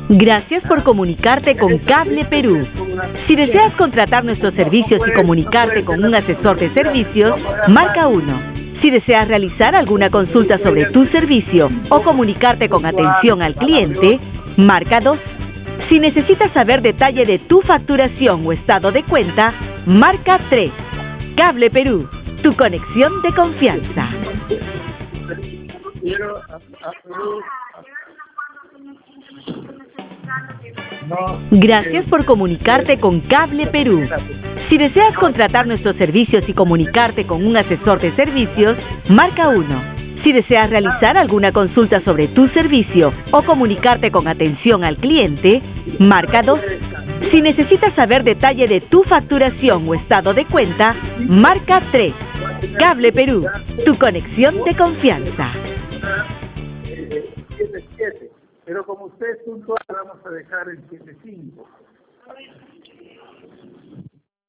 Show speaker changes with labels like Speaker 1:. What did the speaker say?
Speaker 1: Gracias por comunicarte con Cable Perú. Si deseas contratar nuestros servicios y comunicarte con un asesor de servicios, marca 1. Si deseas realizar alguna consulta sobre tu servicio o comunicarte con atención al cliente, marca 2. Si necesitas saber detalle de tu facturación o estado de cuenta, marca 3. Cable Perú, tu conexión de confianza. Gracias por comunicarte con Cable Perú. Si deseas contratar nuestros servicios y comunicarte con un asesor de servicios, marca 1. Si deseas realizar alguna consulta sobre tu servicio o comunicarte con atención al cliente, marca 2. Si necesitas saber detalle de tu facturación o estado de cuenta, marca 3. Cable Perú, tu conexión de confianza.
Speaker 2: 7-7, pero como usted es puntual, vamos a dejar el 7-5.